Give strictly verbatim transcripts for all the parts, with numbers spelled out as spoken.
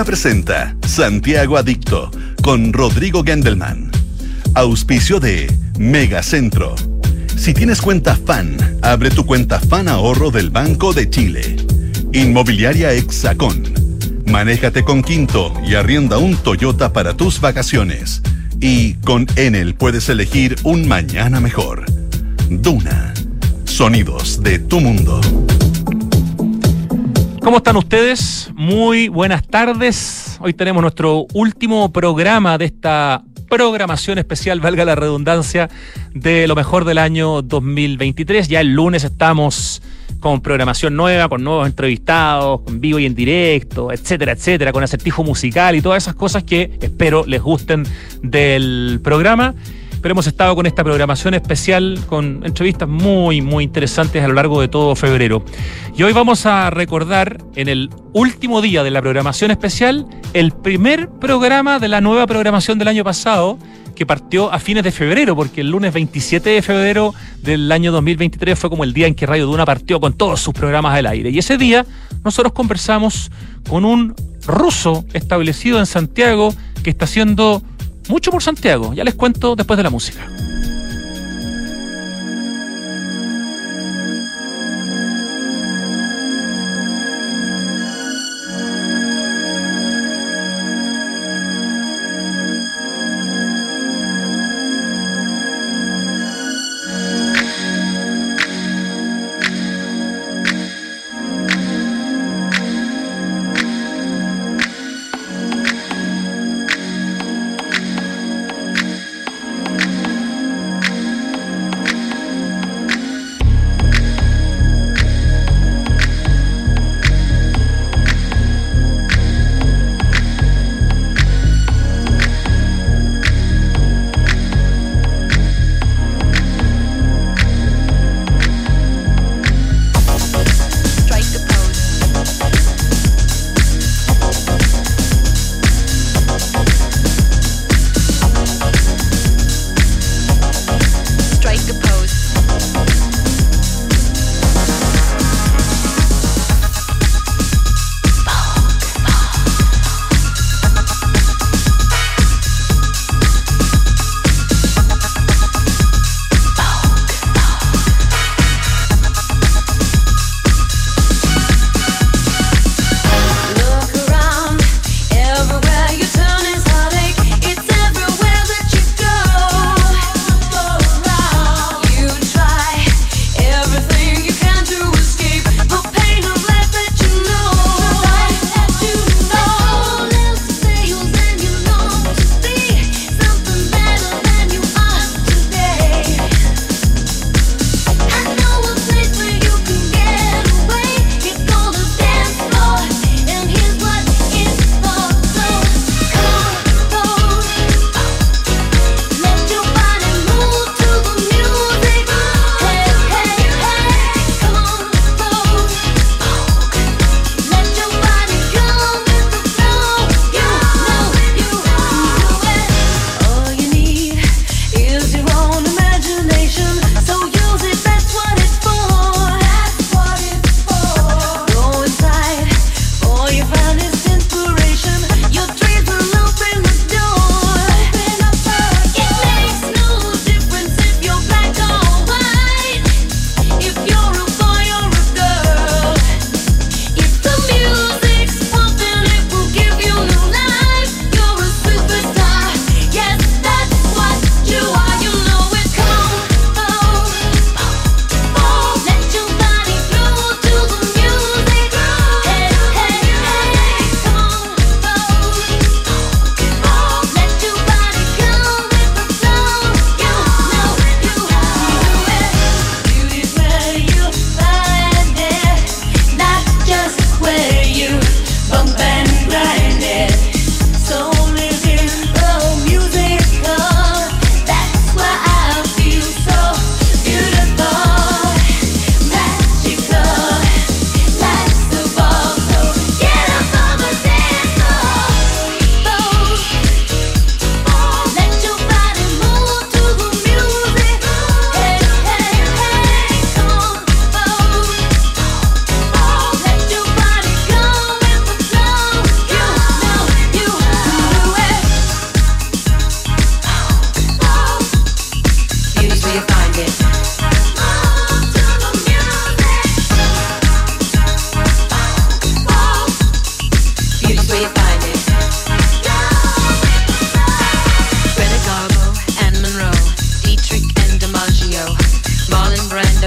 Duna presenta Santiago Adicto con Rodrigo Gendelman. Auspicio de Megacentro. Si tienes cuenta FAN, abre tu cuenta FAN Ahorro del Banco de Chile. Inmobiliaria Hexacón. Manéjate con Quinto y arrienda un Toyota para tus vacaciones. Y con Enel puedes elegir un mañana mejor. Duna. Sonidos de tu mundo. ¿Cómo están ustedes? Muy buenas tardes. Hoy tenemos nuestro último programa de esta programación especial, valga la redundancia, de lo mejor del año dos mil veintitrés. Ya el lunes estamos con programación nueva, con nuevos entrevistados, en vivo y en directo, etcétera, etcétera, con acertijo musical y todas esas cosas que espero les gusten del programa. Pero hemos estado con esta programación especial con entrevistas muy, muy interesantes a lo largo de todo febrero. Y hoy vamos a recordar, en el último día de la programación especial, el primer programa de la nueva programación del año pasado, que partió a fines de febrero, porque el lunes veintisiete de febrero del año dos mil veintitrés fue como el día en que Radio Duna partió con todos sus programas al aire. Y ese día nosotros conversamos con un ruso establecido en Santiago que está haciendo mucho por Santiago. Ya les cuento después de la música.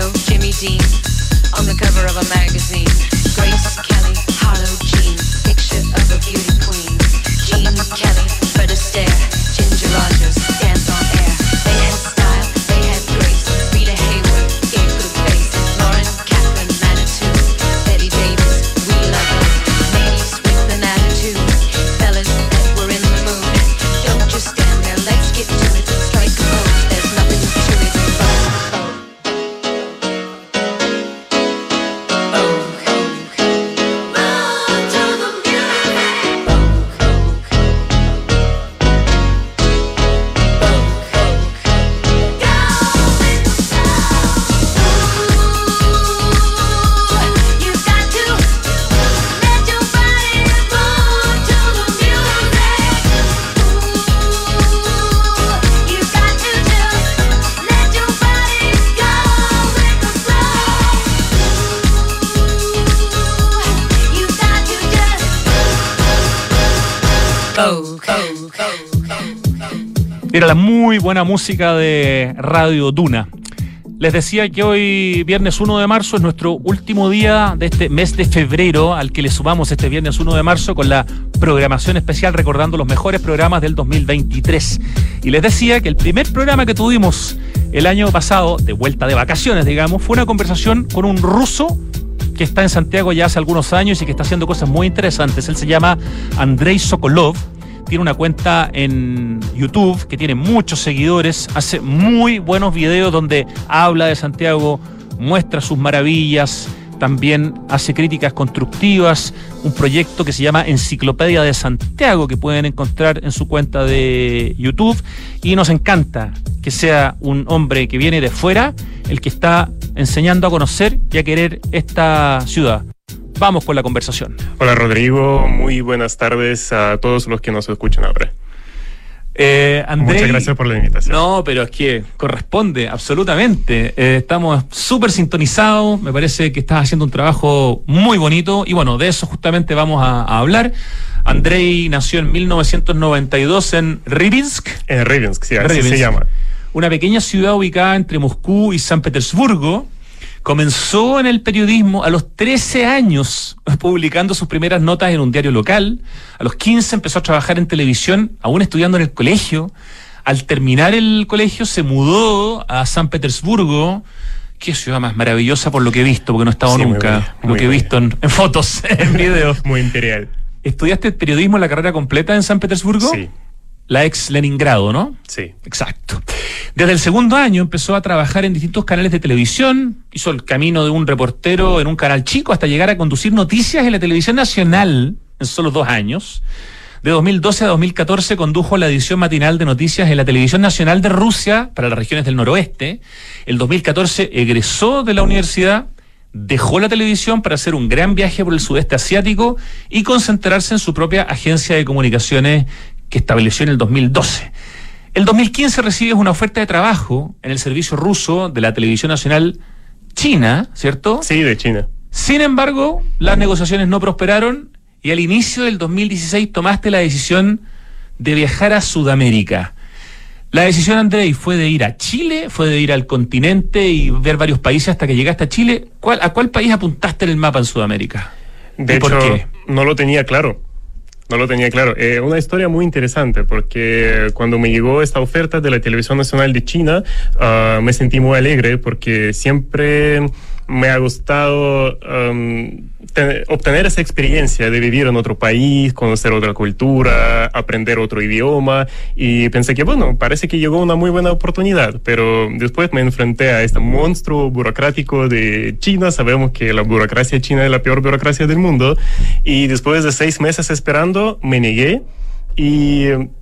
Harlow, Jimmy Dean, on the cover of a magazine. Grace Kelly, Harlow Jean, picture of a beauty queen. Jean Kelly, Fred Astaire, Ginger Rogers, dance on air. They had style, they had grace. Rita Hayworth gave good face. Lauren Catherine Manitou, Betty Davis, we love her. Ladies with an attitude, fellas that were in the mood. Don't just stand there, let's get to it. Strike a pose, there's nothing to it. Oh, oh, oh. Move to the music. Oh, oh, oh. Era la muy buena música de Radio Duna. Les decía que hoy, viernes uno de marzo, es nuestro último día de este mes de febrero, al que le sumamos este viernes uno de marzo con la programación especial recordando los mejores programas del dos mil veintitrés. Y les decía que el primer programa que tuvimos el año pasado, de vuelta de vacaciones, digamos, fue una conversación con un ruso que está en Santiago ya hace algunos años y que está haciendo cosas muy interesantes. Él se llama Andrei Sokolov. Tiene una cuenta en YouTube que tiene muchos seguidores, hace muy buenos videos donde habla de Santiago, muestra sus maravillas, también hace críticas constructivas, un proyecto que se llama Enciclopedia de Santiago que pueden encontrar en su cuenta de YouTube, y nos encanta que sea un hombre que viene de fuera el que está enseñando a conocer y a querer esta ciudad. Vamos con la conversación. Hola Rodrigo, muy buenas tardes a todos los que nos escuchan ahora. Eh, Andrei, Muchas gracias por la invitación. No, pero es que corresponde, absolutamente. Eh, estamos súper sintonizados, me parece que estás haciendo un trabajo muy bonito y bueno, de eso justamente vamos a, a hablar. Andrei nació en mil novecientos noventa y dos en Rivnsk. En Rivnsk, sí, así Rivnsk, se llama. Una pequeña ciudad ubicada entre Moscú y San Petersburgo. Comenzó en el periodismo a los trece años, publicando sus primeras notas en un diario local. A los quince empezó a trabajar en televisión, aún estudiando en el colegio. Al terminar el colegio se mudó a San Petersburgo. Qué ciudad más maravillosa por lo que he visto, porque no he estado sí, nunca. Muy bien, muy lo que he visto en, en fotos, en videos. Muy imperial. ¿Estudiaste periodismo en la carrera completa en San Petersburgo? Sí. La ex Leningrado, ¿no? Sí. Exacto. Desde el segundo año empezó a trabajar en distintos canales de televisión, hizo el camino de un reportero en un canal chico hasta llegar a conducir noticias en la televisión nacional en solo dos años. De dos mil doce a dos mil catorce condujo la edición matinal de noticias en la televisión nacional de Rusia para las regiones del noroeste. El dos mil catorce egresó de la universidad, dejó la televisión para hacer un gran viaje por el sudeste asiático y concentrarse en su propia agencia de comunicaciones que estableció en el dos mil doce. El dos mil quince recibe una oferta de trabajo en el servicio ruso de la televisión nacional china, ¿cierto? Sí, de China. Sin embargo, las negociaciones no prosperaron y al inicio del dos mil dieciséis tomaste la decisión de viajar a Sudamérica. La decisión, Andrei, fue de ir a Chile, fue de ir al continente y ver varios países hasta que llegaste a Chile. ¿Cuál, ¿A cuál país apuntaste en el mapa en Sudamérica? De hecho, ¿por qué? No lo tenía claro. No lo tenía claro. Eh, una historia muy interesante porque cuando me llegó esta oferta de la Televisión Nacional de China, uh, me sentí muy alegre porque siempre me ha gustado um, tener, obtener esa experiencia de vivir en otro país, conocer otra cultura, aprender otro idioma, y pensé que bueno, parece que llegó una muy buena oportunidad, pero después me enfrenté a este monstruo burocrático de China. Sabemos que la burocracia china es la peor burocracia del mundo, y después de seis meses esperando me negué y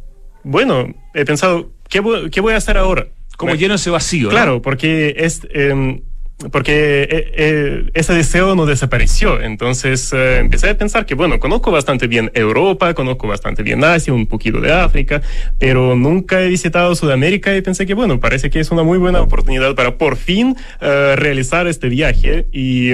bueno, he pensado, ¿qué voy, qué voy a hacer ahora? Como me, lleno ese vacío, claro, ¿no? Porque es... Eh, porque eh, eh, ese deseo no desapareció. Entonces eh, empecé a pensar que, bueno, conozco bastante bien Europa, conozco bastante bien Asia, un poquito de África, pero nunca he visitado Sudamérica y pensé que, bueno, parece que es una muy buena oportunidad para por fin uh, realizar este viaje. Y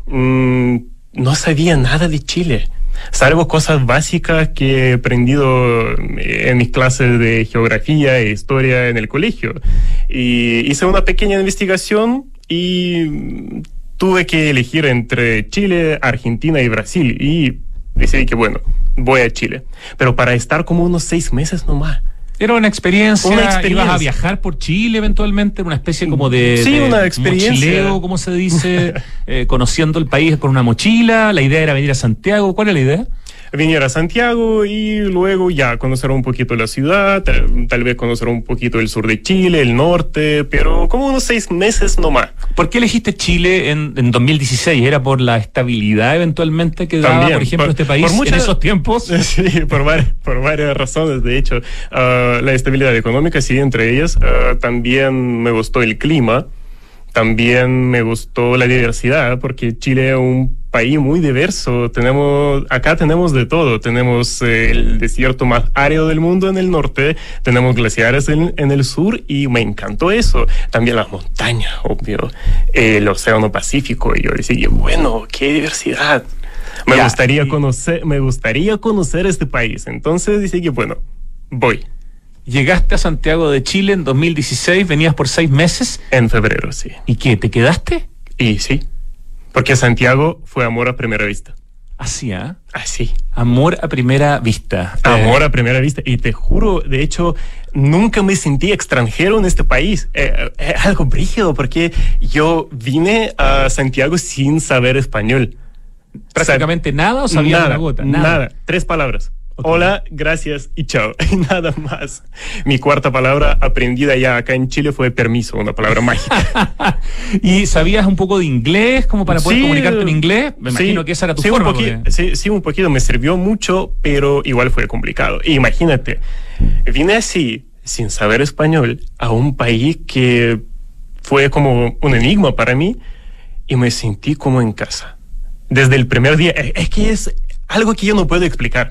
um, no sabía nada de Chile, salvo cosas básicas que he aprendido en mis clases de geografía e historia en el colegio. Y hice una pequeña investigación y tuve que elegir entre Chile, Argentina y Brasil, y decidí que bueno, voy a Chile, pero para estar como unos seis meses nomás. Era una experiencia, una experiencia. Ibas a viajar por Chile eventualmente, una especie como de, sí, de una experiencia. mochileo, como se dice, eh, conociendo el país con una mochila. La idea era venir a Santiago. ¿Cuál era la idea? Venir a Santiago y luego ya conocer un poquito la ciudad, tal, tal vez conocer un poquito el sur de Chile, el norte, pero como unos seis meses nomás. ¿Por qué elegiste Chile en, en dos mil dieciséis? ¿Era por la estabilidad eventualmente que daba, También, por ejemplo, por, este país muchas, en esos tiempos? Sí, por, var, por varias razones, de hecho. Uh, la estabilidad económica, sí, entre ellas. Uh, también me gustó el clima. También me gustó la diversidad, porque Chile es un país muy diverso. Tenemos, acá tenemos de todo. Tenemos eh, el desierto más árido del mundo en el norte, tenemos glaciares en, en el sur, y me encantó eso. También las montañas, obvio, eh, el océano Pacífico. Y yo decía, bueno, qué diversidad. Me ya, gustaría y... conocer, me gustaría conocer este país. Entonces dije que bueno, voy. Llegaste a Santiago de Chile en dos mil dieciséis, venías por seis meses. En febrero, sí. ¿Y qué? ¿Te quedaste? Y sí, porque Santiago fue amor a primera vista. Así, ¿ah? ¿eh? Así. Amor a primera vista. Amor eh... a primera vista. Y te juro, de hecho, nunca me sentí extranjero en este país. Eh, eh, algo brígido, porque yo vine a Santiago sin saber español. ¿Prácticamente nada o sabías una gota? Nada, nada. Tres palabras. Okay. Hola, gracias y chao. Y nada más. Mi cuarta palabra aprendida ya acá en Chile fue permiso, una palabra mágica. ¿Y sabías un poco de inglés como para poder sí, comunicarte en inglés? Me imagino sí, que esa era tu sí, forma. Un poqui- porque... sí, sí, un poquito. Me sirvió mucho, pero igual fue complicado. Imagínate, vine así, sin saber español, a un país que fue como un enigma para mí, y me sentí como en casa. Desde el primer día. Es que es algo que yo no puedo explicar.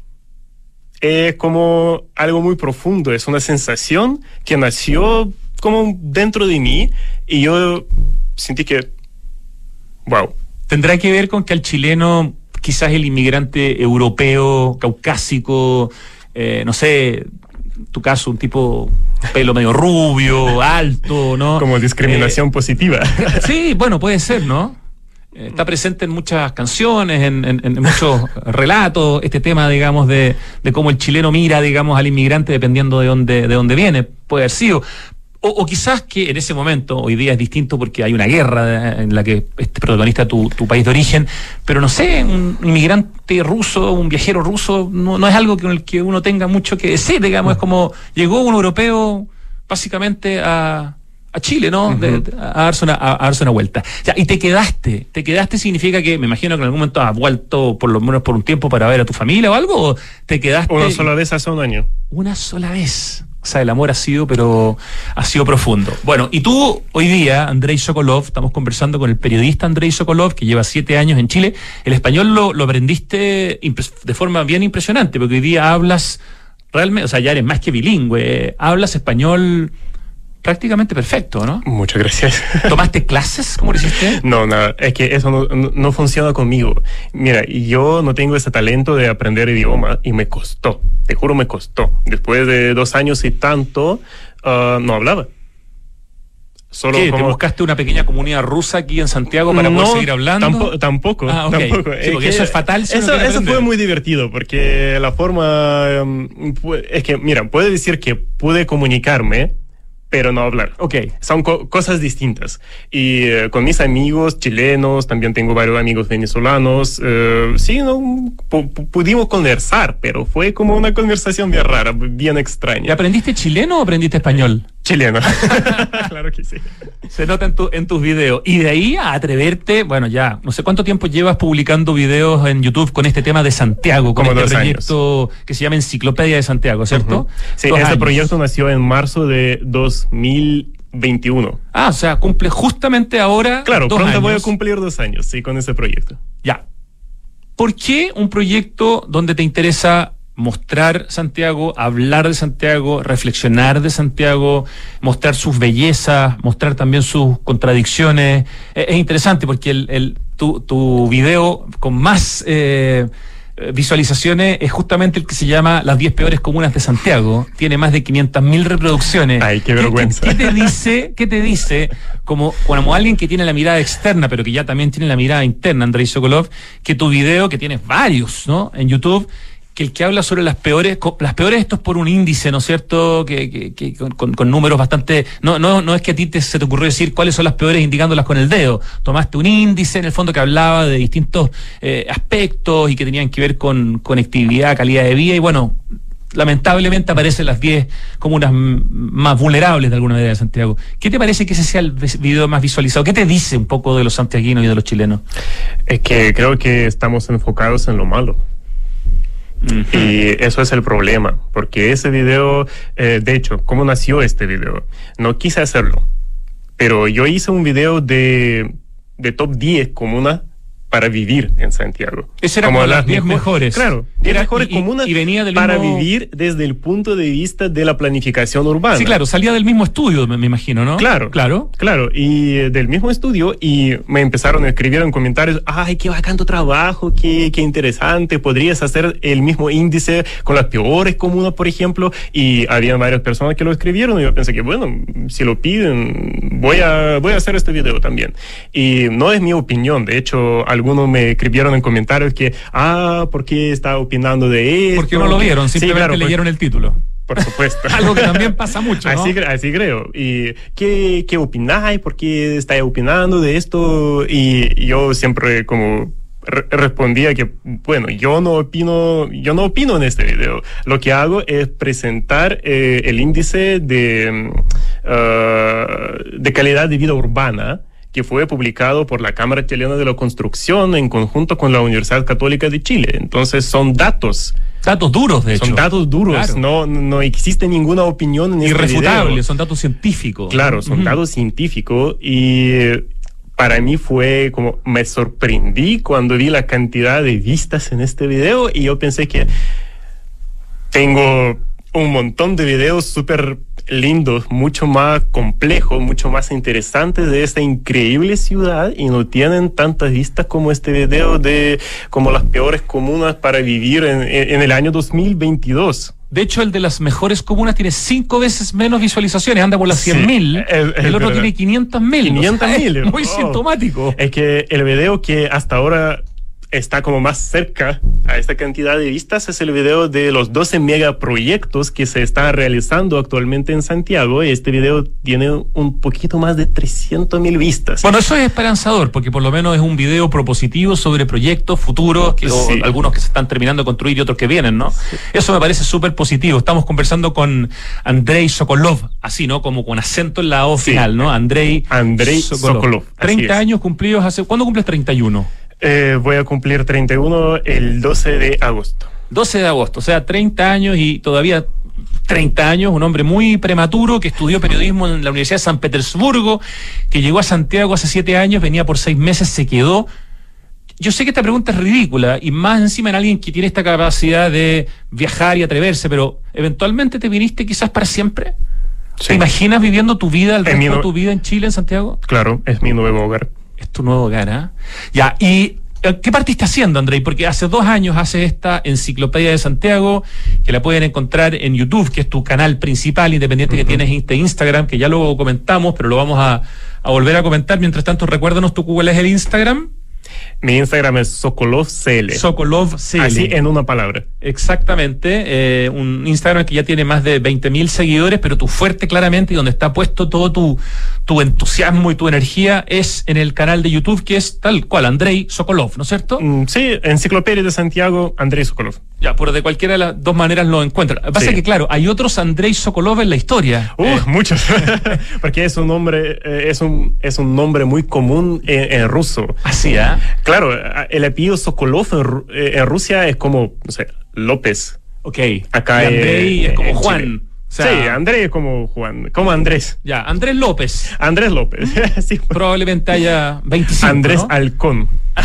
Es como algo muy profundo, es una sensación que nació como dentro de mí, y yo sentí que, wow. ¿Tendrá que ver con que al chileno, quizás el inmigrante europeo, caucásico, eh, no sé, en tu caso un tipo pelo medio rubio, alto, ¿no? Como discriminación eh, positiva. Sí, bueno, puede ser, ¿no? Está presente en muchas canciones, en, en, en muchos relatos, este tema, digamos, de, de cómo el chileno mira, digamos, al inmigrante dependiendo de dónde, de dónde viene, puede haber sido. O, o quizás que en ese momento, hoy día es distinto porque hay una guerra en la que es protagonista tu, tu país de origen, pero no sé, un inmigrante ruso, un viajero ruso, no, no es algo con el que uno tenga mucho que decir, digamos, es como llegó un europeo básicamente a... a Chile, ¿no? Uh-huh. de, de, a, darse una, a, a darse una vuelta. Ya, y te quedaste. Te quedaste significa que, me imagino que en algún momento has vuelto por lo menos por un tiempo para ver a tu familia o algo, o te quedaste... Una sola vez hace un año. Una sola vez. O sea, el amor ha sido, pero ha sido profundo. Bueno, y tú hoy día, Andrei Sokolov, estamos conversando con el periodista Andrei Sokolov, que lleva siete años en Chile. El español lo, lo aprendiste impres- de forma bien impresionante, porque hoy día hablas realmente, o sea, ya eres más que bilingüe, hablas español... prácticamente perfecto, ¿no? Muchas gracias. ¿Tomaste clases? ¿Cómo lo hiciste? No, nada, es que eso no, no, no funciona conmigo. Mira, yo no tengo ese talento de aprender idioma, y me costó, te juro me costó. Después de dos años y tanto, uh, no hablaba. Solo ¿Qué? como... ¿Te buscaste una pequeña comunidad rusa aquí en Santiago para no, poder seguir hablando? Tampoco, tampoco. Ah, okay. tampoco. Sí, porque es eso es fatal. Si eso eso fue muy divertido, porque la forma... Um, es que, mira, puedo decir que pude comunicarme, pero no hablar. Ok. Son co- cosas distintas. Y eh, con mis amigos chilenos, también tengo varios amigos venezolanos, eh, sí, no, pu- pudimos conversar, pero fue como una conversación bien rara, bien extraña. ¿Y aprendiste chileno o aprendiste español? Chileno. Claro que sí. Se nota en, tu, en tus videos. Y de ahí a atreverte, bueno, ya, no sé cuánto tiempo llevas publicando videos en YouTube con este tema de Santiago, con como este dos proyecto años. Que se llama Enciclopedia de Santiago, ¿cierto? Uh-huh. Sí, dos este años. proyecto nació en marzo de dos mil veintiuno. Ah, o sea, cumple justamente ahora. Claro, dos pronto años. voy a cumplir dos años, sí, con ese proyecto. Ya. ¿Por qué un proyecto donde te interesa mostrar Santiago, hablar de Santiago, reflexionar de Santiago, mostrar sus bellezas, mostrar también sus contradicciones? Es, es interesante porque el, el, tu, tu video con más... Eh, visualizaciones es justamente el que se llama Las diez peores comunas de Santiago. Tiene más de quinientas mil reproducciones. Ay, qué vergüenza. ¿Qué, qué, qué te dice, qué te dice como, como alguien que tiene la mirada externa, pero que ya también tiene la mirada interna, Andrei Sokolov, que tu video, que tienes varios, ¿no?, en YouTube, que el que habla sobre las peores, las peores, esto es por un índice, ¿no es cierto?, que, que, que con, con, con números bastante, no, no, no es que a ti te, se te ocurrió decir cuáles son las peores indicándolas con el dedo, tomaste un índice en el fondo que hablaba de distintos eh, aspectos y que tenían que ver con conectividad, calidad de vida, y bueno, lamentablemente aparecen las diez comunas m- más vulnerables de alguna manera de Santiago. ¿Qué te parece que ese sea el video más visualizado? ¿Qué te dice un poco de los santiaguinos y de los chilenos? Es que creo que estamos enfocados en lo malo. Uh-huh. Y eso es el problema, porque ese video, eh, de hecho, ¿cómo nació este video? No quise hacerlo, pero yo hice un video de, de top diez comunas para vivir en Santiago. Ese era como, como las diez mejores. Claro, diez era, mejores y, comunas y venía del para mismo... vivir desde el punto de vista de la planificación urbana. Sí, claro, salía del mismo estudio, me, me imagino, ¿no? Claro, claro, claro, y eh, del mismo estudio, y me empezaron a escribir en comentarios, ay, qué bacán tu trabajo, qué, qué interesante, podrías hacer el mismo índice con las peores comunas, por ejemplo, y había varias personas que lo escribieron, y yo pensé que, bueno, si lo piden, voy a, voy a hacer este video también. Y no es mi opinión, de hecho, algunos me escribieron en comentarios que, ah, ¿por qué está opinando de esto? Porque no lo vieron, simplemente sí, claro, leyeron porque... el título. Por supuesto. Algo que también pasa mucho, ¿no? Así, así creo. ¿Y qué, qué opináis? ¿Por qué estáis opinando de esto? Y yo siempre como re- respondía que, bueno, yo no opino, yo no opino en este video. Lo que hago es presentar eh, el índice de, uh, de calidad de vida urbana, que fue publicado por la Cámara Chilena de la Construcción en conjunto con la Universidad Católica de Chile. Entonces son datos. Datos duros, de hecho. Son datos duros, claro. no, no existe ninguna opinión en este video. Irrefutables, son datos científicos. Claro, son uh-huh. datos científicos, y para mí fue como, me sorprendí cuando vi la cantidad de vistas en este video, y yo pensé que tengo un montón de videos súper lindos, mucho más complejos, mucho más interesantes de esta increíble ciudad, y no tienen tantas vistas como este video de como las peores comunas para vivir en, en el año dos mil veintidós. De hecho, el de las mejores comunas tiene cinco veces menos visualizaciones, anda por las cien mil, sí, el, el otro tiene quinientas mil. quinientas mil. O sea, es muy oh. sintomático. Es que el video que hasta ahora está como más cerca a esta cantidad de vistas es el video de los doce megaproyectos que se están realizando actualmente en Santiago, y este video tiene un poquito más de trescientas mil vistas. Bueno, eso es esperanzador, porque por lo menos es un video propositivo sobre proyectos futuros, que, sí. o algunos que se están terminando de construir y otros que vienen, ¿no? Sí. Eso me parece súper positivo. Estamos conversando con Andrei Sokolov, así, ¿no? Como con acento en la O sí. final, ¿no? Andrei, Andrei Sokolov. Sokolov. treinta años cumplidos hace... ¿Cuándo cumples treinta y uno? Eh, voy a cumplir treinta y uno el doce de agosto. doce de agosto, o sea, treinta años y todavía treinta años, un hombre muy prematuro que estudió periodismo en la Universidad de San Petersburgo, que llegó a Santiago hace siete años, venía por seis meses, se quedó. Yo sé que esta pregunta es ridícula, y más encima en alguien que tiene esta capacidad de viajar y atreverse, pero ¿eventualmente te viniste quizás para siempre? Sí. ¿Te imaginas viviendo tu vida, el resto no... de tu vida en Chile, en Santiago? Claro, es mi nuevo hogar. Es tu nuevo hogar, ¿eh? Ya, ¿y qué partiste haciendo, Andrei? Porque hace dos años haces esta enciclopedia de Santiago, que la pueden encontrar en YouTube, que es tu canal principal, independiente uh-huh. que tienes este Instagram, que ya lo comentamos, pero lo vamos a, a volver a comentar. Mientras tanto, recuérdanos tú cuál es el Instagram. Mi Instagram es Sokolov C L. Sokolov C L. Así en una palabra. Exactamente. Eh, un Instagram que ya tiene más de veinte mil seguidores, pero tu fuerte claramente y donde está puesto todo tu, tu entusiasmo y tu energía es en el canal de YouTube, que es tal cual, Andrei Sokolov, ¿no es cierto? Mm, sí, Enciclopedia de Santiago, Andrei Sokolov. Ya, pero de cualquiera de las dos maneras lo encuentran. Pasa sí. que, claro, hay otros Andrei Sokolov en la historia. Uh, eh. muchos. Porque es un nombre, eh, es un, es un nombre muy común en, en ruso. Así, ¿ah? ¿eh? Claro, el apellido Sokolov en, en Rusia es como, no sé, López. Ok. Acá y Andrei es, es como Juan. Chile. O sea, sí, Andrés es como Juan, como Andrés. Ya, Andrés López. Andrés López. sí. Probablemente haya veinticinco, Andrés ¿no? Halcón.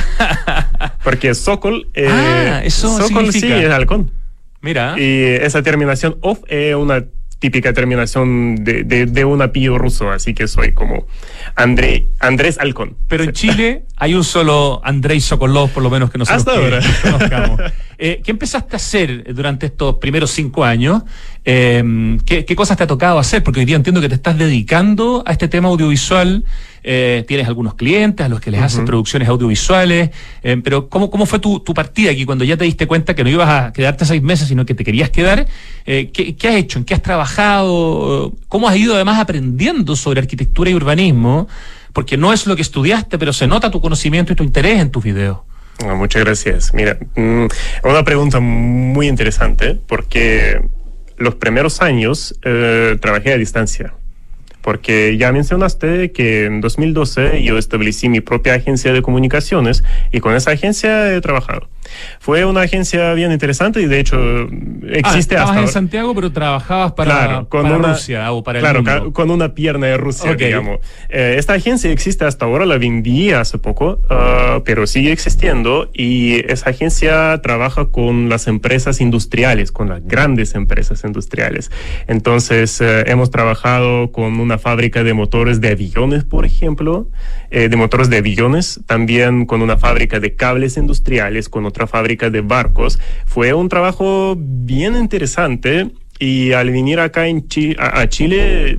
Porque Sokol, eh, ah, eso Sokol significa. sí es halcón. Mira. Y esa terminación of es una típica terminación de, de, de un apellido ruso, así que soy como André, Andrés Halcón. Pero en Chile hay un solo Andrei Sokolov, por lo menos que nosotros Hasta que ahora. conozcamos. Eh, ¿Qué empezaste a hacer durante estos primeros cinco años? Eh, ¿qué, ¿Qué cosas te ha tocado hacer? Porque hoy día entiendo que te estás dedicando a este tema audiovisual. Eh, tienes algunos clientes a los que les uh-huh. haces producciones audiovisuales. Eh, pero ¿cómo, cómo fue tu, tu partida aquí cuando ya te diste cuenta que no ibas a quedarte seis meses, sino que te querías quedar? Eh, ¿qué, ¿Qué has hecho? ¿En qué has trabajado? ¿Cómo has ido además aprendiendo sobre arquitectura y urbanismo? Porque no es lo que estudiaste, pero se nota tu conocimiento y tu interés en tus videos. Oh, muchas gracias. Mira, mmm, una pregunta muy interesante, porque los primeros años eh, trabajé a distancia. Porque ya mencionaste que en dos mil doce yo establecí mi propia agencia de comunicaciones y con esa agencia he trabajado. Fue una agencia bien interesante y de hecho existe ah, hasta estabas ahora. en Santiago, pero trabajabas para, claro, con para una, Rusia o para claro, el mundo. con una pierna de Rusia, okay. digamos. Eh, esta agencia existe hasta ahora, la vendí hace poco, uh, pero sigue existiendo y esa agencia trabaja con las empresas industriales, con las grandes empresas industriales. Entonces, eh, hemos trabajado con una fábrica de motores de aviones, por ejemplo, eh, de motores de aviones, también con una fábrica de cables industriales, con otra fábrica de barcos. Fue un trabajo bien interesante y al venir acá en Chi- a, a Chile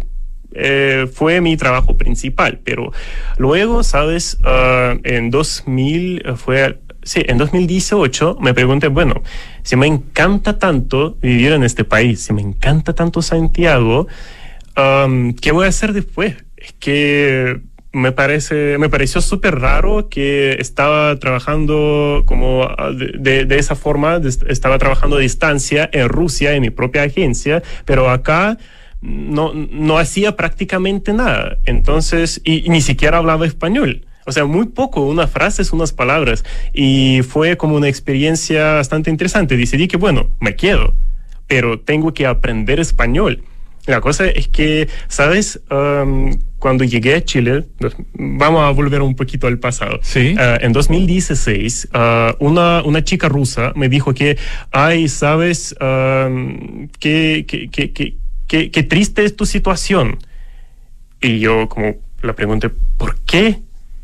eh, fue mi trabajo principal, pero luego, sabes, uh, en dos mil fue sí, en dos mil dieciocho me pregunté, bueno, si me encanta tanto vivir en este país, si me encanta tanto Santiago, um, ¿qué voy a hacer después? Es que me parece, me pareció súper raro que estaba trabajando como de, de, de esa forma, de, estaba trabajando a distancia en Rusia, en mi propia agencia, pero acá no, no hacía prácticamente nada. Entonces, y, y ni siquiera hablaba español. O sea, muy poco, unas frases, unas palabras. Y fue como una experiencia bastante interesante. Decidí que, bueno, me quedo, pero tengo que aprender español. La cosa es que, ¿sabes? Um, cuando llegué a Chile, vamos a volver un poquito al pasado. Sí. Uh, en dos mil dieciséis, uh, una, una chica rusa me dijo que, ay, ¿sabes? Um, qué, qué, qué, qué, qué, qué triste es tu situación. Y yo como la pregunté, ¿por qué?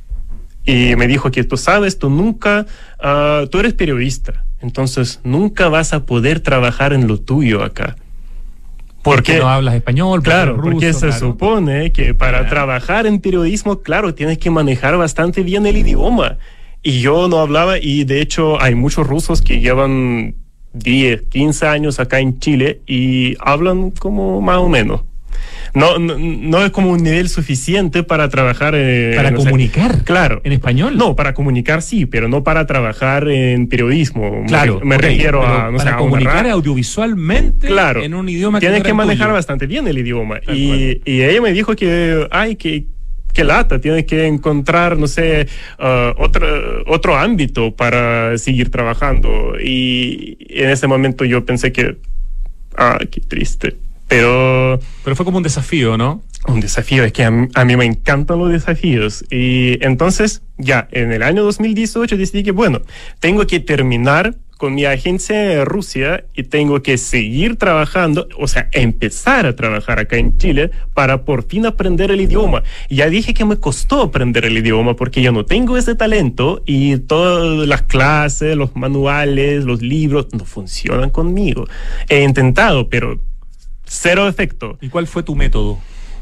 Y me dijo que tú sabes, tú nunca, uh, tú eres periodista, entonces nunca vas a poder trabajar en lo tuyo acá. Porque no hablas español, claro, ruso, porque se claro. supone que para claro. trabajar en periodismo, claro, tienes que manejar bastante bien el idioma. Y yo no hablaba, y de hecho hay muchos rusos que llevan diez, quince años acá en Chile y hablan como más o menos. No, no, no es como un nivel suficiente para trabajar eh, para no comunicar sé, claro en español. No, para comunicar sí, pero no para trabajar en periodismo. Claro, me, me okay, refiero a no para sé, comunicar a audiovisualmente claro, en un idioma que tienes no que manejar tuyo. bastante bien el idioma. Y, y ella me dijo que ay que qué lata, tienes que encontrar, no sé, uh, otro, otro ámbito para seguir trabajando. Y en ese momento yo pensé que, ah, qué triste. Pero... Pero fue como un desafío, ¿no? Un desafío, es que a mí, a mí me encantan los desafíos. Y entonces, ya, en el año dos mil dieciocho decidí que, bueno, tengo que terminar con mi agencia en Rusia y tengo que seguir trabajando, o sea, empezar a trabajar acá en Chile para por fin aprender el idioma. Y ya dije que me costó aprender el idioma porque yo no tengo ese talento y todas las clases, los manuales, los libros no funcionan conmigo. He intentado, pero cero efecto. ¿Y cuál fue tu método?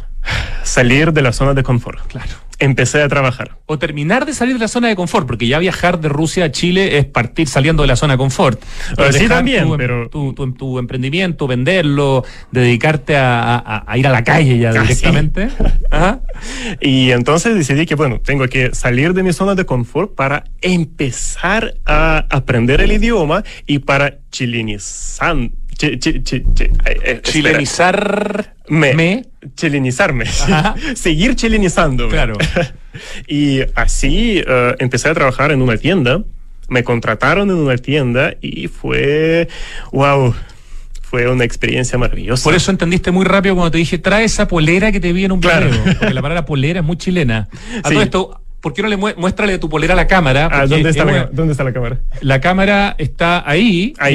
Salir de la zona de confort. Claro. Empecé a trabajar. O terminar de salir de la zona de confort, porque ya viajar de Rusia a Chile es partir saliendo de la zona de confort. Uh, sí, también, tu, pero... Tu, tu, tu emprendimiento, venderlo, dedicarte a, a, a ir a la calle ya ah, directamente. ¿sí? Ajá. Y entonces decidí que, bueno, tengo que salir de mi zona de confort para empezar a aprender el idioma y para chilenizar. Ch, ch, ch, ch, eh, Chilenizarme. Me, chilenizarme. Seguir chilenizándome. Claro. Y así uh, empecé a trabajar en una tienda. Me contrataron en una tienda y fue, wow, fue una experiencia maravillosa. Por eso entendiste muy rápido cuando te dije, trae esa polera que te vi en un claro. video. Porque la palabra polera es muy chilena. A sí. todo esto, ¿por qué no le mu- muéstrale tu polera a la cámara? Ah, ¿dónde está, una, la, ¿Dónde está la cámara? La cámara está ahí. Ahí. Mira,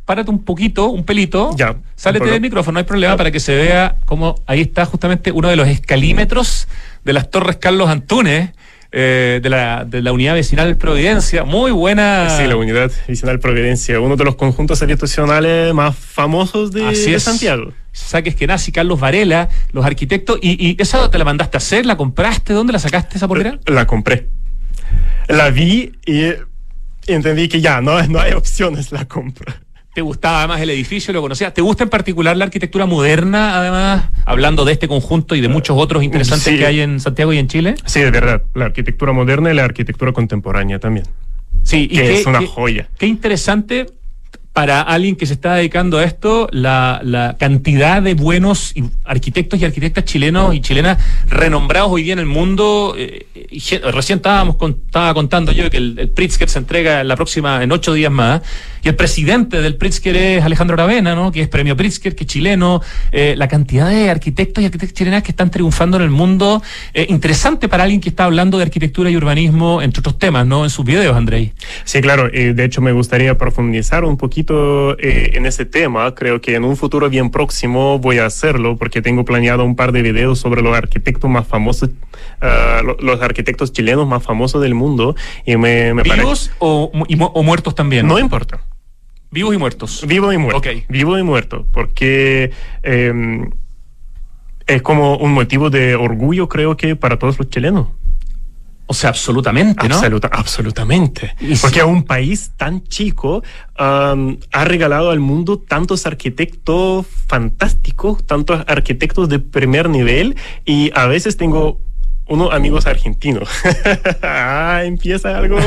párate un poquito, un pelito. Ya. Sálete del micrófono, no hay problema, ya. Para que se vea cómo ahí está justamente uno de los escalímetros de las Torres Carlos Antunes. Eh, de, la, de la unidad vecinal Providencia, muy buena. Sí, la unidad vecinal Providencia, uno de los conjuntos habitacionales más famosos de, de Santiago. Saques Kenazi, Carlos Varela, los arquitectos, y, y esa te la mandaste a hacer, la compraste, ¿dónde la sacaste esa polera? La, la compré, la vi y entendí que ya, no, no hay opciones, la compro. ¿Te gustaba además el edificio? ¿Lo conocías? ¿Te gusta en particular la arquitectura moderna, además, hablando de este conjunto y de muchos otros interesantes sí. que hay en Santiago y en Chile? Sí, de verdad. La arquitectura moderna y la arquitectura contemporánea también. Sí, que y qué, es una qué, joya. Qué interesante para alguien que se está dedicando a esto, la, la cantidad de buenos arquitectos y arquitectas chilenos y chilenas renombrados hoy día en el mundo. Eh, y, recién estábamos con, estaba contando yo que el, el Pritzker se entrega en la próxima, en ocho días más, y el presidente del Pritzker es Alejandro Aravena, ¿no? Que es premio Pritzker, que es chileno. Eh, la cantidad de arquitectos y arquitectas chilenas que están triunfando en el mundo, eh, interesante para alguien que está hablando de arquitectura y urbanismo, entre otros temas, ¿no? En sus videos, Andrei. Sí, claro. Eh, de hecho, me gustaría profundizar un poquito Eh, en ese tema. Creo que en un futuro bien próximo voy a hacerlo porque tengo planeado un par de videos sobre los arquitectos más famosos, uh, los, los arquitectos chilenos más famosos del mundo. Y me, me ¿Vivos parece... o, y, o muertos también? No importa. ¿Vivos y muertos? Vivo y muerto. Okay. Vivo y muerto. Porque eh, es como un motivo de orgullo, creo que, para todos los chilenos. O sea, absolutamente, ¿no? Absoluta, absolutamente. Porque un país tan chico um, ha regalado al mundo tantos arquitectos fantásticos, tantos arquitectos de primer nivel, y a veces tengo unos amigos argentinos. ah, empieza algo,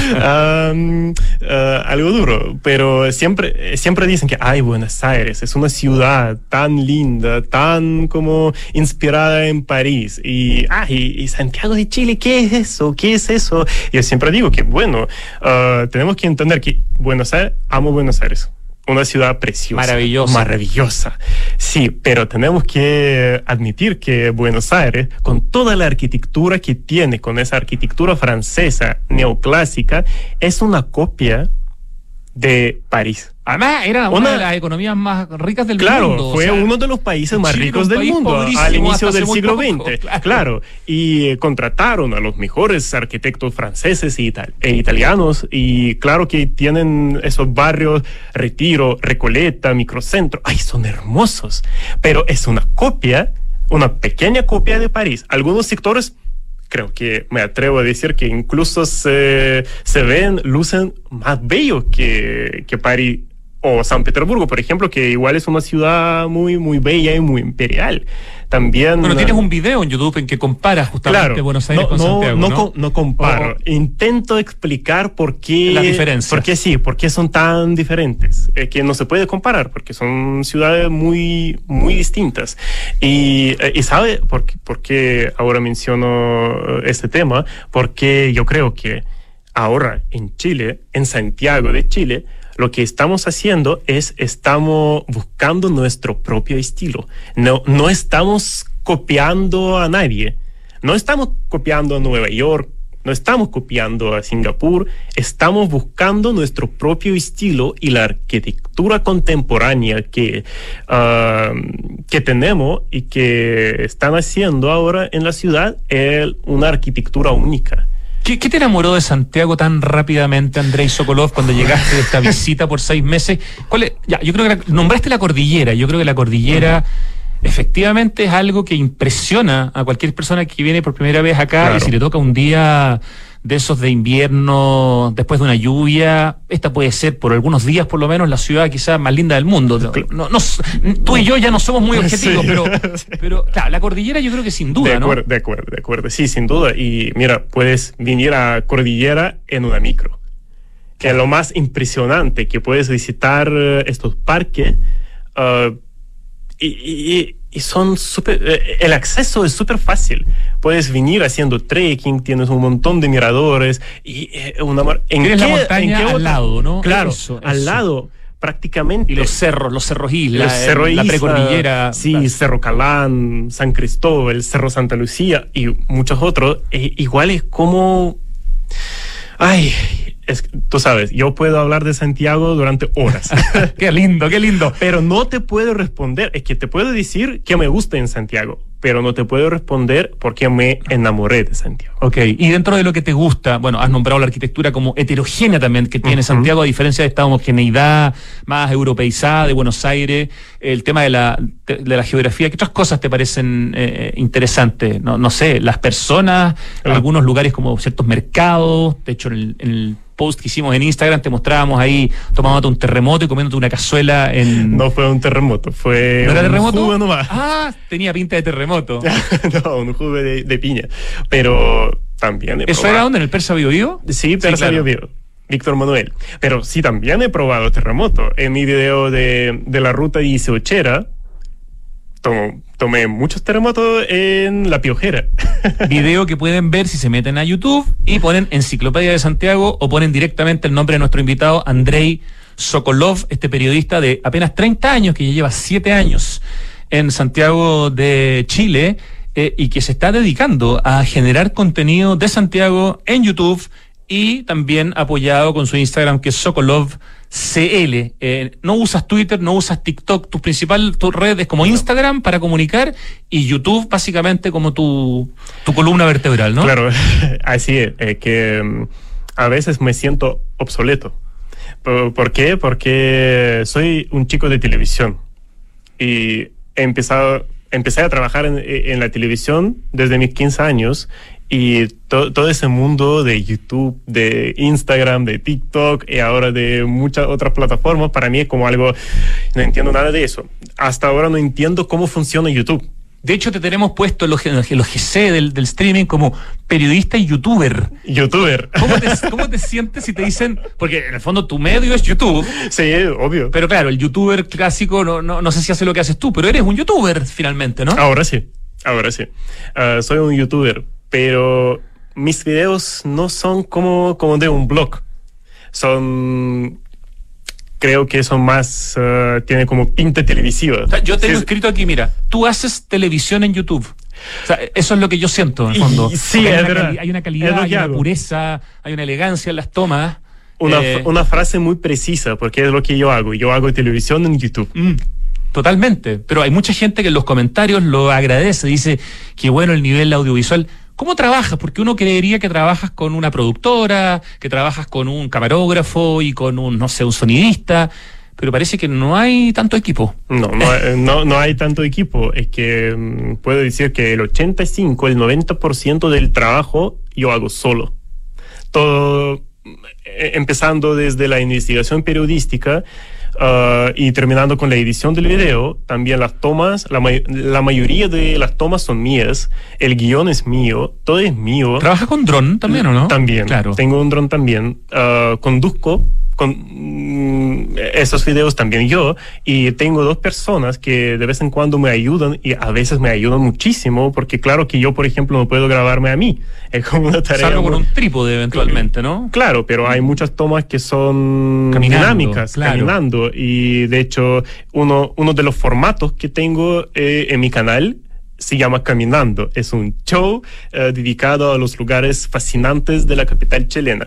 um, uh, algo duro, pero siempre, siempre dicen que, ay, Buenos Aires es una ciudad tan linda, tan como inspirada en París, y, ah, y, y Santiago de Chile, ¿qué es eso? ¿Qué es eso? Y yo siempre digo que, bueno, uh, tenemos que entender que Buenos Aires, amo Buenos Aires. Una ciudad preciosa. Maravillosa. Maravillosa. Sí, pero tenemos que admitir que Buenos Aires, con toda la arquitectura que tiene, con esa arquitectura francesa neoclásica, es una copia de París. Además, era una, una de las economías más ricas del claro, mundo. Claro, fue o sea, uno de los países más ricos del mundo al inicio del siglo veinte. Claro. claro. Y eh, contrataron a los mejores arquitectos franceses y ital e italianos. Y claro que tienen esos barrios, Retiro, Recoleta, Microcentro. ¡Ay, son hermosos! Pero es una copia, una pequeña copia de París. Algunos sectores, creo que me atrevo a decir que incluso se, se ven, lucen más bellos que, que París. O San Petersburgo, por ejemplo, que igual es una ciudad muy, muy bella y muy imperial. También... Bueno, tienes un video en YouTube en que comparas justamente claro, Buenos Aires no, con no, Santiago, no, ¿no? No, no comparo. Oh. Intento explicar por qué... Las diferencias. Por qué sí, por qué son tan diferentes. Eh, que no se puede comparar, porque son ciudades muy, muy distintas. Y, eh, y ¿sabe por qué, por qué ahora menciono este tema? Porque yo creo que ahora en Chile, en Santiago de Chile, lo que estamos haciendo es, estamos buscando nuestro propio estilo. No, no estamos copiando a nadie. No estamos copiando a Nueva York, no estamos copiando a Singapur. Estamos buscando nuestro propio estilo, y la arquitectura contemporánea que, uh, que tenemos y que están haciendo ahora en la ciudad es una arquitectura única. ¿Qué, ¿Qué te enamoró de Santiago tan rápidamente, Andrei Sokolov, cuando llegaste de esta visita por seis meses? ¿Cuál es? Ya, yo creo que la, nombraste la cordillera. Yo creo que la cordillera uh-huh. efectivamente es algo que impresiona a cualquier persona que viene por primera vez acá. Claro. Y si le toca un día de esos de invierno, después de una lluvia, esta puede ser por algunos días por lo menos la ciudad quizás más linda del mundo. No, no, tú y yo ya no somos muy objetivos, sí. pero, pero claro, la cordillera yo creo que sin duda, de acuerdo, ¿no? De acuerdo, de acuerdo, sí, sin duda. Y mira, puedes venir a cordillera en una micro, que es lo más impresionante, que puedes visitar estos parques uh, y, y, y son súper, eh, el acceso es súper fácil. Puedes venir haciendo trekking, tienes un montón de miradores y eh, una mar... ¿En Tienes qué, la montaña ¿en qué al lado, no? Claro, eso, al eso. lado prácticamente. Y los cerros, los cerros isla, los cerro la isla, precordillera. Sí, la... Cerro Calán, San Cristóbal, Cerro Santa Lucía y muchos otros. Eh, igual es como... Ay... es, tú sabes, yo puedo hablar de Santiago durante horas. Qué lindo, qué lindo. Pero no te puedo responder, es que te puedo decir que me gusta en Santiago, pero no te puedo responder porque me enamoré de Santiago. Ok, y dentro de lo que te gusta, bueno, has nombrado la arquitectura como heterogénea también que tiene uh-huh. Santiago, a diferencia de esta homogeneidad más europeizada de Buenos Aires, el tema de la, de, de la geografía, ¿qué otras cosas te parecen eh, interesantes? No, no sé, las personas, uh-huh. algunos lugares como ciertos mercados, de hecho en el, en el post que hicimos en Instagram te mostrábamos ahí tomándote un terremoto y comiéndote una cazuela en... No fue un terremoto, fue ¿No era un terremoto? jugo nomás. Ah, tenía pinta de terremoto. No, un jugo de, de piña, pero también he ¿Eso probado. era donde, en el Persa Bio Bio? Sí, Persa sí, claro. Bio Bio, Víctor Manuel. Pero sí, también he probado terremoto. En mi video de, de la ruta dieciochera, tomo, tomé muchos terremotos en La Piojera. Video que pueden ver si se meten a YouTube y ponen Enciclopedia de Santiago o ponen directamente el nombre de nuestro invitado, Andrei Sokolov, este periodista de apenas treinta años, que ya lleva siete años en Santiago de Chile eh, y que se está dedicando a generar contenido de Santiago en YouTube y también apoyado con su Instagram, que es Sokolov C L. Eh, no usas Twitter, no usas TikTok, tu principal tu red es como Instagram para comunicar y YouTube básicamente como tu, tu columna vertebral, ¿no? Claro, así es, eh, que um, a veces me siento obsoleto. ¿Por, ¿Por qué? Porque soy un chico de televisión y he empezado, empecé a trabajar en, en la televisión desde mis quince años. Y to, todo ese mundo de YouTube, de Instagram, de TikTok y ahora de muchas otras plataformas, para mí es como algo, no entiendo nada de eso. Hasta ahora no entiendo cómo funciona YouTube. De hecho, te tenemos puesto en los, en los G C del, del streaming como periodista y youtuber. Youtuber. ¿Cómo te, ¿Cómo te sientes si te dicen, porque en el fondo tu medio es YouTube? Sí, obvio. Pero claro, el youtuber clásico, no, no, no sé si hace lo que haces tú, pero eres un youtuber finalmente, ¿no? Ahora sí, ahora sí. Uh, soy un youtuber. Pero mis videos no son como, como de un blog. Son... Creo que son más... Uh, tienen como pinta televisiva. O sea, yo tengo sí, escrito aquí, mira, tú haces televisión en YouTube. O sea, eso es lo que yo siento, en el fondo. Y, sí, hay, es una verdad. cali- hay una calidad, hay una hago. pureza, hay una elegancia en las tomas. Una, eh, una frase muy precisa, porque es lo que yo hago. Yo hago televisión en YouTube. Mm, totalmente. Pero hay mucha gente que en los comentarios lo agradece, dice que bueno el nivel audiovisual. ¿Cómo trabajas? Porque uno creería que trabajas con una productora, que trabajas con un camarógrafo y con un, no sé, un sonidista, pero parece que no hay tanto equipo. No, no, hay- no, no hay tanto equipo. Es que mm, puedo decir que el ochenta y cinco, el noventa por ciento del trabajo yo hago solo. Todo, eh, empezando desde la investigación periodística uh, y terminando con la edición del video. También las tomas, la, may- la mayoría de las tomas son mías, el guión es mío, todo es mío. ¿Trabajas con dron también o no? También, Claro. tengo un dron también, uh, conduzco con mm, esos videos también yo, y tengo dos personas que de vez en cuando me ayudan y a veces me ayudan muchísimo, porque claro que yo, por ejemplo, no puedo grabarme a mí, es como una tarea Salvo con muy- un trípode eventualmente, ¿no? Claro, pero hay muchas tomas que son Caminando, dinámicas, claro. caminando, y de hecho uno, uno de los formatos que tengo eh, en mi canal se llama Caminando. Es un show eh, dedicado a los lugares fascinantes de la capital chilena.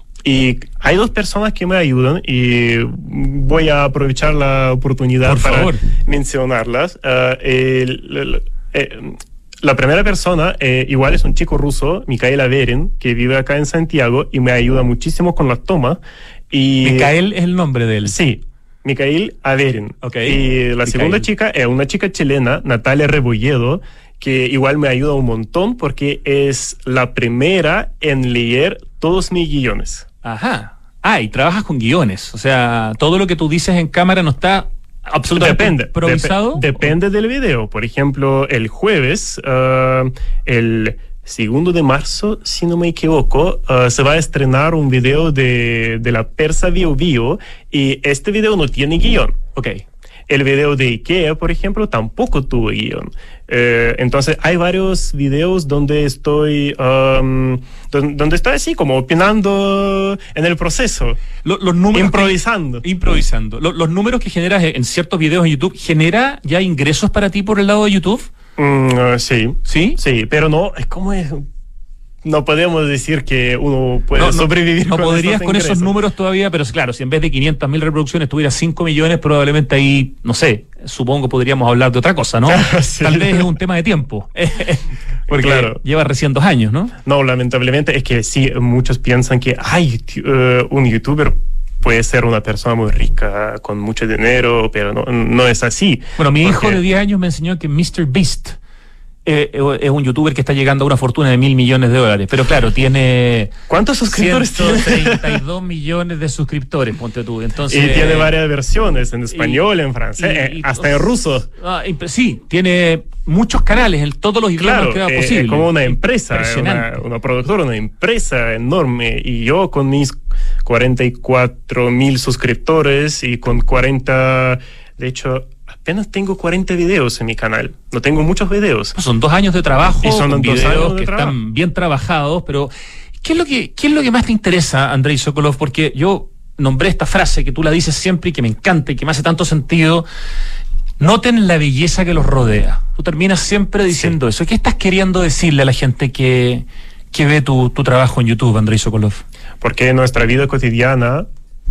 Y hay dos personas que me ayudan y voy a aprovechar la oportunidad Por para favor. mencionarlas. Uh, el- el- eh, la primera persona eh, igual es un chico ruso, Mikhail Averin, que vive acá en Santiago y me ayuda muchísimo con las tomas. Y Micael es el nombre de él. Sí, Mikhail Averin. Ok. Y la Mikhail. segunda chica es una chica chilena, Natalia Rebolledo, que igual me ayuda un montón porque es la primera en leer todos mis guiones. Ajá. Ah, y trabajas con guiones. O sea, todo lo que tú dices en cámara no está absolutamente Depende. improvisado. Dep- depende del video. Por ejemplo, el jueves, uh, el segundo de marzo, si no me equivoco, uh, se va a estrenar un video de, de la Persa Bio Bio y este video no tiene guión. Ok. El video de IKEA, por ejemplo, tampoco tuvo guión. Eh, entonces, hay varios videos donde estoy, um, don- donde estoy así, como opinando en el proceso, Lo- los números improvisando. que- improvisando. Lo- los números que generas en ciertos videos en YouTube, ¿genera ya ingresos para ti por el lado de YouTube? Mm, uh, sí, ¿Sí? sí, pero no, es como es, no podemos decir que uno puede no, no, sobrevivir no con podrías estos con ingresos. esos números todavía, pero claro, si en vez de quinientas mil reproducciones tuvieras cinco millones, probablemente ahí, no sé, supongo podríamos hablar de otra cosa, ¿no? Sí. Tal vez es un tema de tiempo, porque Claro. lleva recién dos años, ¿no? No, lamentablemente es que sí, muchos piensan que ay, t- uh, un youtuber puede ser una persona muy rica, con mucho dinero, pero no, no es así. Bueno, mi hijo Porque- de diez años me enseñó que míster Beast eh, eh, es un youtuber que está llegando a una fortuna de mil millones de dólares, pero claro, tiene ¿Cuántos suscriptores tiene? ciento treinta y dos millones de suscriptores, ponte tú. Entonces, Y tiene varias versiones, en español, en francés, y- eh, y- hasta en ruso. Ah, imp- sí, tiene muchos canales en todos los idiomas Claro, que era eh, posible. como una empresa, Impresionante. una, una productora, una empresa enorme. Y yo con mis cuarenta y cuatro mil suscriptores y con cuarenta, de hecho, apenas tengo cuarenta videos en mi canal. No tengo muchos videos. Son dos años de trabajo, Y son con dos videos años de que trabajo. están bien trabajados, pero ¿qué es lo que, qué es lo que más te interesa, Andrei Sokolov? Porque yo nombré esta frase que tú la dices siempre y que me encanta y que me hace tanto sentido. Noten la belleza que los rodea. Tú terminas siempre diciendo eso. ¿Qué estás queriendo decirle a la gente que, que ve tu, tu trabajo en YouTube, Andrei Sokolov? Porque en nuestra vida cotidiana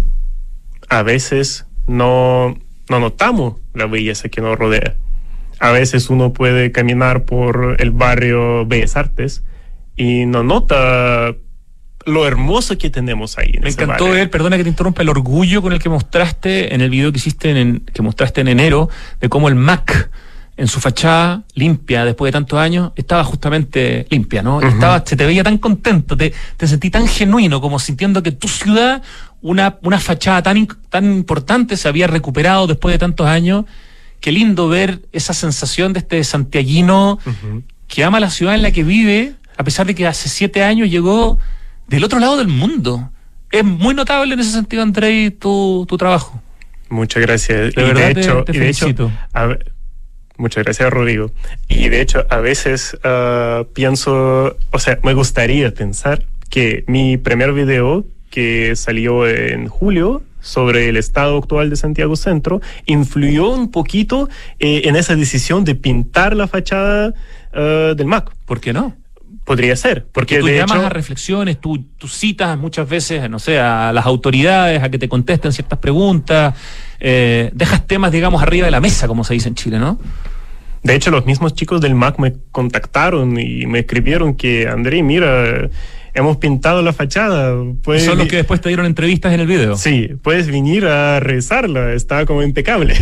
a veces no, no notamos la belleza que nos rodea. A veces uno puede caminar por el barrio Bellas Artes y no nota lo hermoso que tenemos ahí en Me ese encantó barrio. ver, perdona que te interrumpa, el orgullo con el que mostraste en el video que hiciste en, que mostraste en enero, de cómo el Mac en su fachada limpia después de tantos años estaba justamente limpia, ¿no? Ujú. Estaba, se te veía tan contento, te, te sentí tan genuino, como sintiendo que tu ciudad, una, una fachada tan, in- tan importante, se había recuperado después de tantos años. Qué lindo ver esa sensación de este santiaguino Ujú. que ama la ciudad en la que vive, a pesar de que hace siete años llegó del otro lado del mundo. Es muy notable en ese sentido, Andrei, tu, tu trabajo. Muchas gracias. De y verdad de te- hecho, te y de hecho, felicito. a ve- muchas gracias, Rodrigo. Y de hecho, a veces ah, pienso, o sea, me gustaría pensar que mi primer video, que salió en julio, sobre el estado actual de Santiago Centro, influyó un poquito eh, en esa decisión de pintar la fachada ah, del Mac. ¿Por qué no? Podría ser, porque Tú de llamas hecho... a reflexiones, tú, tú citas muchas veces, no sé, a las autoridades a que te contesten ciertas preguntas, eh, dejas temas, digamos, arriba de la mesa, como se dice en Chile, ¿no? De hecho, los mismos chicos del Mac me contactaron y me escribieron que, André, mira, hemos pintado la fachada. ¿Puedes Son los vi- que después te dieron entrevistas en el video. Sí, puedes venir a revisarla, está como impecable.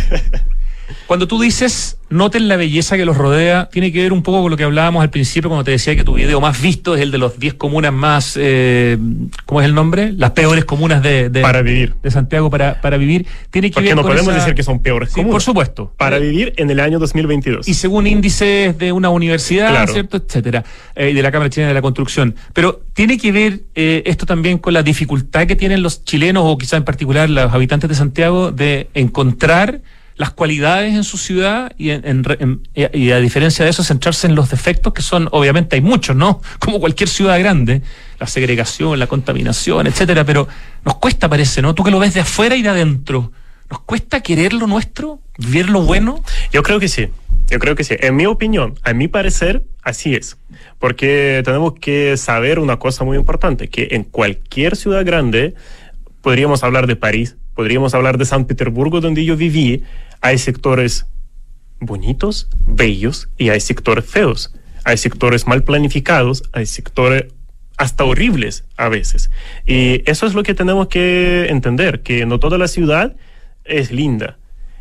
Cuando tú dices, noten la belleza que los rodea, tiene que ver un poco con lo que hablábamos al principio, cuando te decía que tu video más visto es el de los diez comunas más, eh, ¿cómo es el nombre? Las peores comunas de, de, Para vivir. de Santiago para, para vivir. Tiene que Porque ver no con podemos esa- decir que son peores Sí, comunas. por supuesto. Para Eh, vivir en el año dos mil veintidós. Y según índices de una universidad, Claro. ¿cierto? Etcétera, eh, y de la Cámara Chilena de la Construcción. Pero tiene que ver eh, esto también con la dificultad que tienen los chilenos, o quizá en particular los habitantes de Santiago, de encontrar las cualidades en su ciudad y, en, en re- en- y a diferencia de eso, centrarse en los defectos, que son, obviamente hay muchos, ¿no? Como cualquier ciudad grande, la segregación, la contaminación, etcétera, pero nos cuesta, parece, ¿no? Tú que lo ves de afuera y de adentro, ¿nos cuesta querer lo nuestro? ¿Ver lo bueno? Yo creo que sí, yo creo que sí. En mi opinión, a mi parecer, así es. Porque tenemos que saber una cosa muy importante, que en cualquier ciudad grande, podríamos hablar de París, podríamos hablar de San Petersburgo, donde yo viví, hay sectores bonitos, bellos, y hay sectores feos. Hay sectores mal planificados, hay sectores hasta horribles a veces. Y eso es lo que tenemos que entender, que no toda la ciudad es linda.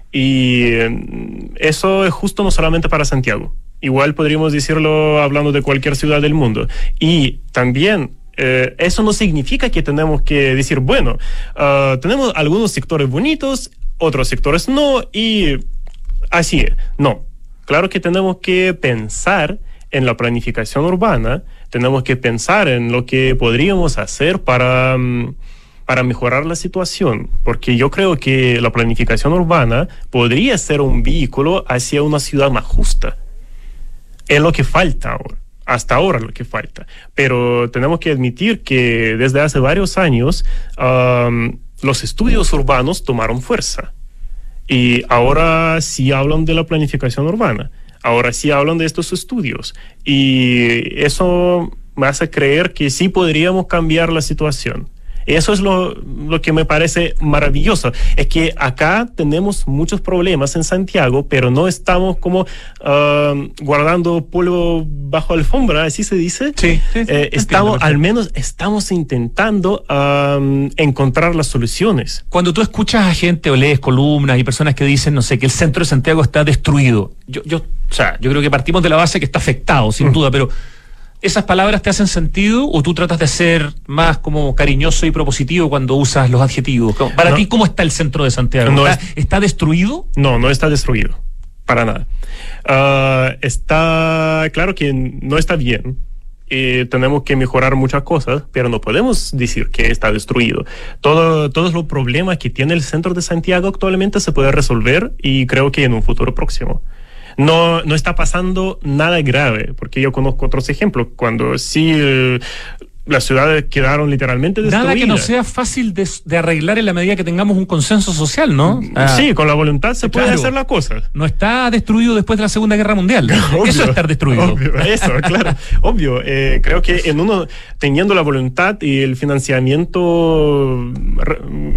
Y eh, eso es justo no solamente para Santiago. Igual podríamos decirlo hablando de cualquier ciudad del mundo. Y también eh, eso no significa que tenemos que decir, bueno, uh, tenemos algunos sectores bonitos, otros sectores no, y así es. No, claro que tenemos que pensar en la planificación urbana, tenemos que pensar en lo que podríamos hacer para... Um, para mejorar la situación, porque yo creo que la planificación urbana podría ser un vehículo hacia una ciudad más justa. Es lo que falta ahora, hasta ahora lo que falta. Pero tenemos que admitir que desde hace varios años um, los estudios urbanos tomaron fuerza. Y ahora sí hablan de la planificación urbana. Ahora sí hablan de estos estudios. Y eso me hace creer que sí podríamos cambiar la situación. Eso es lo, lo que me parece maravilloso. Es que acá tenemos muchos problemas en Santiago, pero no estamos como uh, guardando polvo bajo alfombra, ¿así se dice? Sí, sí, sí, eh, estamos, entiendo, al menos estamos intentando um, encontrar las soluciones. Cuando tú escuchas a gente o lees columnas y personas que dicen, no sé, que el centro de Santiago está destruido, yo, yo, o sea, yo creo que partimos de la base que está afectado, sin mm. duda, pero ¿esas palabras te hacen sentido o tú tratas de ser más como cariñoso y propositivo cuando usas los adjetivos? Para no, ti, ¿cómo está el centro de Santiago? No ¿Está, es, ¿Está destruido? No, no está destruido, para nada. Uh, está claro que no está bien. Eh, tenemos que mejorar muchas cosas, pero no podemos decir que está destruido. Todo, todos los problemas que tiene el centro de Santiago actualmente se pueden resolver y creo que en un futuro próximo. No, no está pasando nada grave, porque yo conozco otros ejemplos, cuando sí eh, las ciudades quedaron literalmente destruidas. Nada que no sea fácil de, de arreglar en la medida que tengamos un consenso social, ¿no? Ah, sí, con la voluntad se claro, puede hacer la cosa. No está destruido después de la Segunda Guerra Mundial. Obvio, eso es estar destruido. Obvio, eso, claro, obvio. Eh, creo que en uno, teniendo la voluntad y el financiamiento re,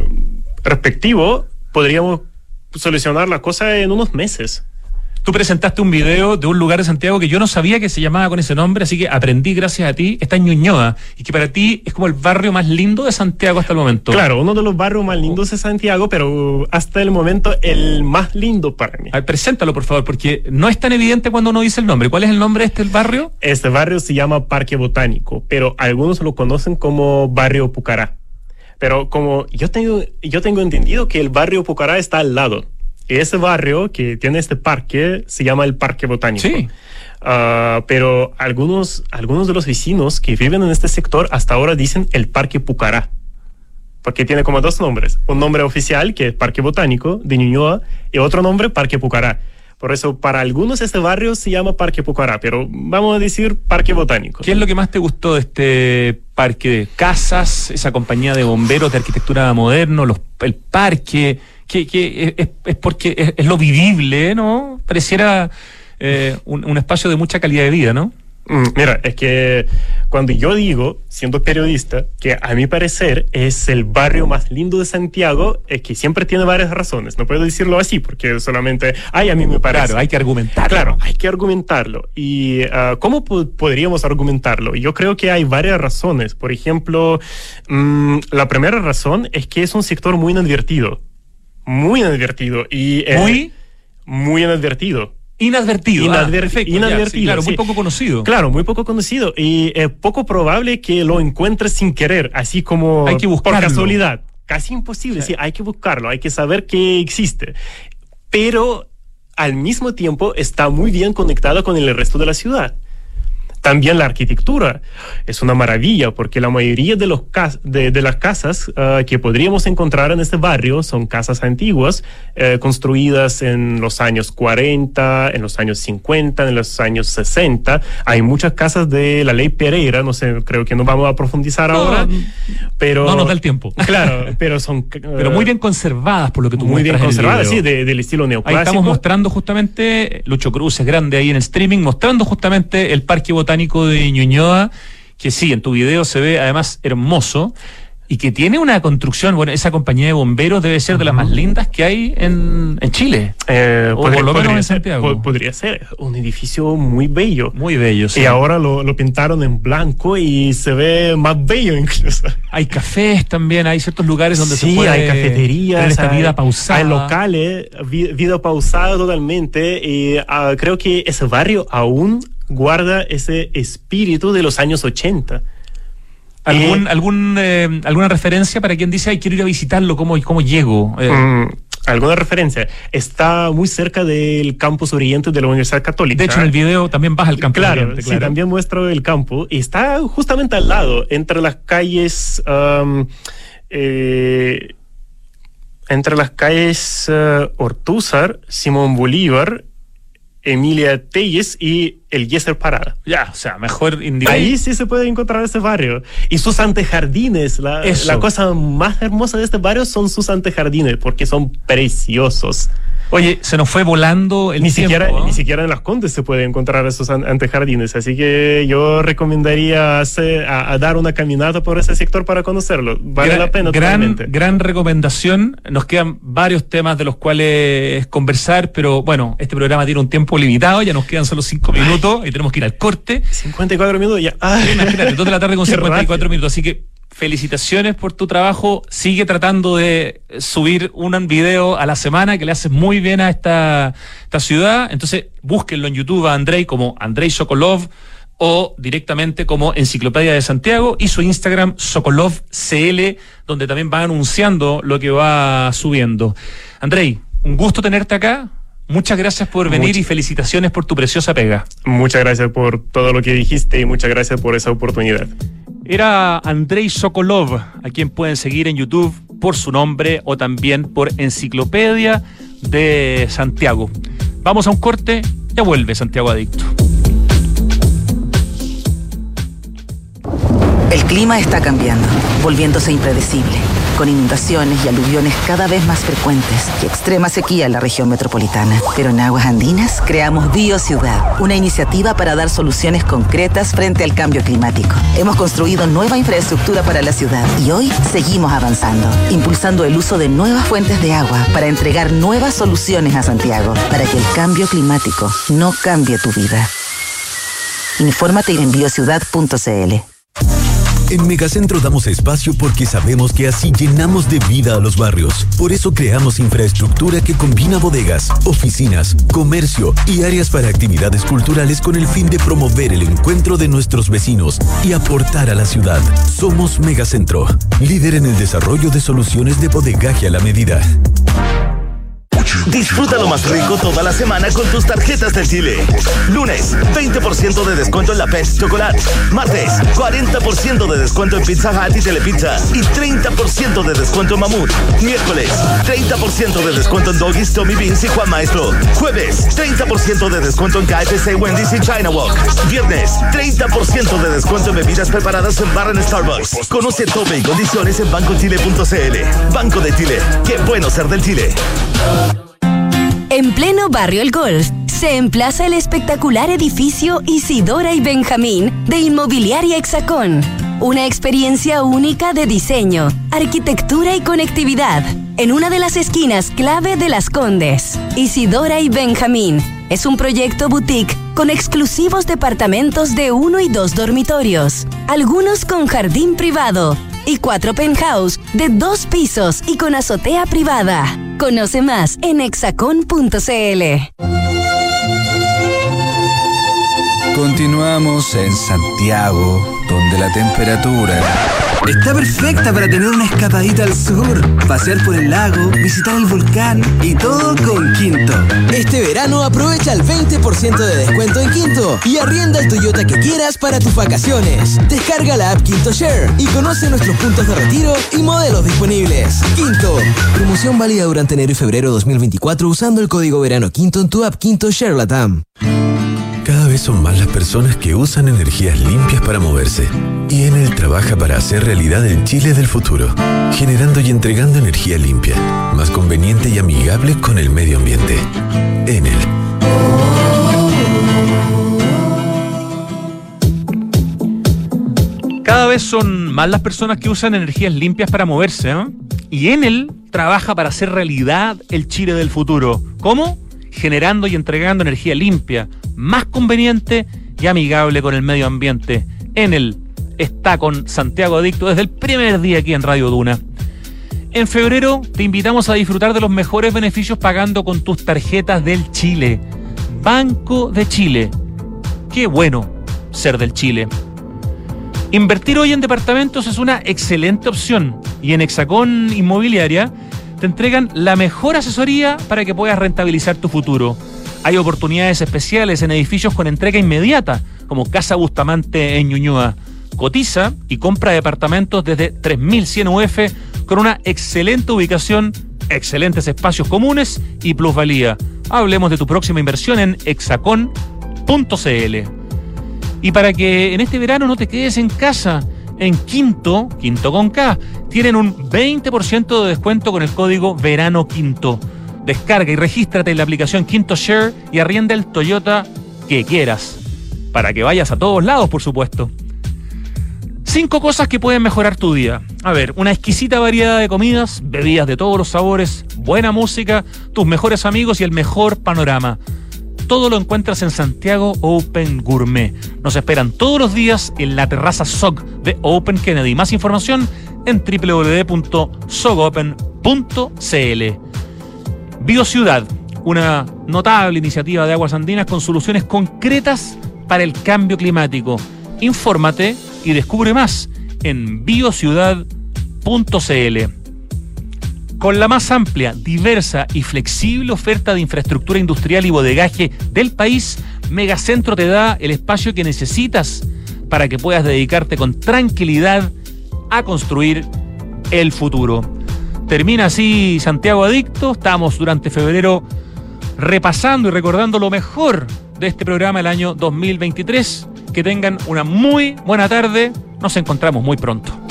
respectivo, podríamos solucionar la cosa en unos meses. Tú presentaste un video de un lugar de Santiago que yo no sabía que se llamaba con ese nombre, así que aprendí gracias a ti. Está en Ñuñoa, y que para ti es como el barrio más lindo de Santiago hasta el momento. Del uno de los barrios más lindos de Santiago, pero hasta el momento el más lindo para mí. A ver, preséntalo, por favor, porque no es tan evidente cuando uno dice el nombre. ¿Cuál es el nombre de este barrio? Este barrio se llama Parque Botánico, pero algunos lo conocen como Barrio Pucará. Pero como yo tengo, yo tengo entendido que el Barrio Pucará está al lado. Ese barrio que tiene este parque se llama el Parque Botánico. Sí. Uh, pero algunos, algunos de los vecinos que viven en este sector hasta ahora dicen el Parque Pucará. Porque tiene como dos nombres. Un nombre oficial, que es Parque Botánico de Ñuñoa, y otro nombre, Parque Pucará. Por eso, para algunos este barrio se llama Parque Pucará, pero vamos a decir Parque Botánico. ¿Qué es lo que más te gustó de este parque? ¿Casas, esa compañía de bomberos de arquitectura moderno, los, el parque? Que, que es, es porque es, es lo vivible, ¿no? Pareciera eh, un, un espacio de mucha calidad de vida, ¿no? Mm, mira, es que cuando yo digo, siendo periodista, que a mi parecer es el barrio más lindo de Santiago, es que siempre tiene varias razones. No puedo decirlo así porque solamente, ay, a mí me parece. Claro, hay que argumentarlo. Claro, hay que argumentarlo. ¿Y uh, cómo po- podríamos argumentarlo? Yo creo que hay varias razones. Por ejemplo, mmm, la primera razón es que es un sector muy inadvertido. Muy inadvertido. Y, eh, ¿Muy? Muy inadvertido. Inadvertido. Inadver- ah, perfecto, inadvertido. Ya, sí, claro, sí. muy poco conocido. Claro, muy poco conocido. Y es poco probable que lo encuentres sin querer, así como hay que por buscarlo. casualidad. Casi imposible, sí. sí, hay que buscarlo, hay que saber que existe. Pero al mismo tiempo está muy bien conectado con el resto de la ciudad. También la arquitectura es una maravilla porque la mayoría de, los cas- de, de las casas uh, que podríamos encontrar en este barrio son casas antiguas, eh, construidas en los años cuarenta, en los años cincuenta, en los años sesenta. Hay muchas casas de la ley Pereira, no sé, creo que no vamos a profundizar no, ahora, pero... No nos da el tiempo. Claro, pero son... Uh, pero muy bien conservadas por lo que tú muy muestras bien conservadas, en el video. sí, de, del estilo neoclásico. Ahí estamos mostrando justamente, Lucho Cruz es grande ahí en el streaming, mostrando justamente el Parque Botánico de Ñuñoa, que sí, en tu video se ve además hermoso y que tiene una construcción, bueno, esa compañía de bomberos debe ser de las más lindas que hay en, en Chile, eh, o podría, por lo menos podría en ser, Santiago. po- podría ser un edificio muy bello. Muy bello, sí. Y ahora lo, lo pintaron en blanco y se ve más bello incluso. Hay cafés también, hay ciertos lugares donde sí, se puede hay cafeterías, tener esta hay, vida pausada. hay locales, vi- vida pausada totalmente. Y uh, creo que ese barrio aún guarda ese espíritu de los años ochenta. ¿Algún, Eh, algún, eh, ¿Alguna referencia para quien dice, ay, quiero ir a visitarlo, cómo, cómo llego? Eh, mm, ¿Alguna referencia? Está muy cerca del campus oriente de la Universidad Católica. de hecho, en el video también vas al campo Claro, oriente, sí, también muestro el campo. Y está justamente al lado, entre las calles... Um, eh, entre las calles uh, Ortúzar, Simón Bolívar, Emilia Telles y el Yeser Parada. Ya, o sea, mejor indicar. Ahí sí se puede encontrar ese barrio. Y sus antejardines, la, Eso. la cosa más hermosa de este barrio son sus antejardines, porque son preciosos. Oye, se nos fue volando el ni tiempo. Siquiera, ¿eh? Ni siquiera en Las Condes se puede encontrar esos an- antejardines, así que yo recomendaría hacer, a, a dar una caminata por ese sector para conocerlo. Vale Gran, la pena gran, totalmente. gran recomendación. Nos quedan varios temas de los cuales conversar, pero bueno, este programa tiene un tiempo limitado, ya nos quedan solo cinco minutos y tenemos que ir al corte. cincuenta y cuatro minutos ya. Ay, Imagínate, dos de la tarde con qué cincuenta y cuatro rápido. minutos, así que felicitaciones por tu trabajo. Sigue tratando de subir un video a la semana que le haces muy bien a esta, esta ciudad. Entonces, búsquenlo en YouTube a Andrei como Andrei Sokolov o directamente como Enciclopedia de Santiago y su Instagram SokolovCL, donde también va anunciando lo que va subiendo. Andrei, un gusto tenerte acá. Muchas gracias por venir Muchas. y felicitaciones por tu preciosa pega. Muchas gracias por todo lo que dijiste y muchas gracias por esa oportunidad. Era Andrei Sokolov, a quien pueden seguir en YouTube por su nombre o también por Enciclopedia de Santiago. Vamos a un corte, ya vuelve Santiago Adicto. El clima está cambiando, volviéndose impredecible, con inundaciones y aluviones cada vez más frecuentes y extrema sequía en la región metropolitana. Pero en Aguas Andinas creamos BioCiudad, una iniciativa para dar soluciones concretas frente al cambio climático. Hemos construido nueva infraestructura para la ciudad y hoy seguimos avanzando, impulsando el uso de nuevas fuentes de agua para entregar nuevas soluciones a Santiago, para que el cambio climático no cambie tu vida. Infórmate en biociudad punto cl. En Megacentro damos espacio porque sabemos que así llenamos de vida a los barrios. Por eso creamos infraestructura que combina bodegas, oficinas, comercio y áreas para actividades culturales con el fin de promover el encuentro de nuestros vecinos y aportar a la ciudad. Somos Megacentro, líder en el desarrollo de soluciones de bodegaje a la medida. Disfruta lo más rico toda la semana con tus tarjetas del Chile. Lunes, veinte por ciento de descuento en la Pez Chocolate. Martes, cuarenta por ciento de descuento en Pizza Hut y Telepizza. Y treinta por ciento de descuento en Mamut. Miércoles, treinta por ciento de descuento en Doggies, Tommy Beans y Juan Maestro. Jueves, treinta por ciento de descuento en K F C, Wendy's y China Walk. Viernes, treinta por ciento de descuento en bebidas preparadas en bar en Starbucks. Conoce tope y condiciones en banco chile punto cl. Banco de Chile. Qué bueno ser del Chile. En pleno barrio El Golf, se emplaza el espectacular edificio Isidora y Benjamín de Inmobiliaria Hexacón. Una experiencia única de diseño, arquitectura y conectividad, en una de las esquinas clave de Las Condes. Isidora y Benjamín es un proyecto boutique con exclusivos departamentos de uno y dos dormitorios, algunos con jardín privado y cuatro penthouse de dos pisos y con azotea privada. Conoce más en hexacon punto cl. Continuamos en Santiago, donde la temperatura está perfecta para tener una escapadita al sur, pasear por el lago, visitar el volcán y todo con Quinto. Este verano aprovecha el veinte por ciento de descuento en Quinto y arrienda el Toyota que quieras para tus vacaciones. Descarga la app Quinto Share y conoce nuestros puntos de retiro y modelos disponibles. Quinto, promoción válida durante enero y febrero dos mil veinticuatro usando el código verano Quinto en tu app Quinto Share Latam. Cada vez son más las personas que usan energías limpias para moverse. Y Enel trabaja para hacer realidad el Chile del futuro, generando y entregando energía limpia, más conveniente y amigable con el medio ambiente. Enel. Cada vez son más las personas que usan energías limpias para moverse, ¿eh? Y Enel trabaja para hacer realidad el Chile del futuro. ¿Cómo? Generando y entregando energía limpia, más conveniente y amigable con el medio ambiente. Enel está con Santiago Adicto desde el primer día aquí en Radio Duna. En febrero te invitamos a disfrutar de los mejores beneficios pagando con tus tarjetas del Chile. Banco de Chile. Qué bueno ser del Chile. Invertir hoy en departamentos es una excelente opción y en Hexacón Inmobiliaria te entregan la mejor asesoría para que puedas rentabilizar tu futuro. Hay oportunidades especiales en edificios con entrega inmediata, como Casa Bustamante en Ñuñoa. Cotiza y compra departamentos desde tres mil cien U F con una excelente ubicación, excelentes espacios comunes y plusvalía. Hablemos de tu próxima inversión en hexacon punto cl. Y para que en este verano no te quedes en casa, en Quinto, Quinto con K, tienen un veinte por ciento de descuento con el código Verano Quinto. Descarga y regístrate en la aplicación Quinto Share y arrienda el Toyota que quieras, para que vayas a todos lados, por supuesto. Cinco cosas que pueden mejorar tu día. A ver, una exquisita variedad de comidas, bebidas de todos los sabores, buena música, tus mejores amigos y el mejor panorama. Todo lo encuentras en Santiago Open Gourmet. Nos esperan todos los días en la terraza S O G de Open Kennedy. Más información en doble u doble u doble u punto sogopen punto c l. Biociudad, una notable iniciativa de Aguas Andinas con soluciones concretas para el cambio climático. Infórmate y descubre más en biociudad punto c l. Con la más amplia, diversa y flexible oferta de infraestructura industrial y bodegaje del país, Megacentro te da el espacio que necesitas para que puedas dedicarte con tranquilidad a construir el futuro. Termina así Santiago Adicto. Estamos durante febrero repasando y recordando lo mejor de este programa del año dos mil veintitrés. Que tengan una muy buena tarde. Nos encontramos muy pronto.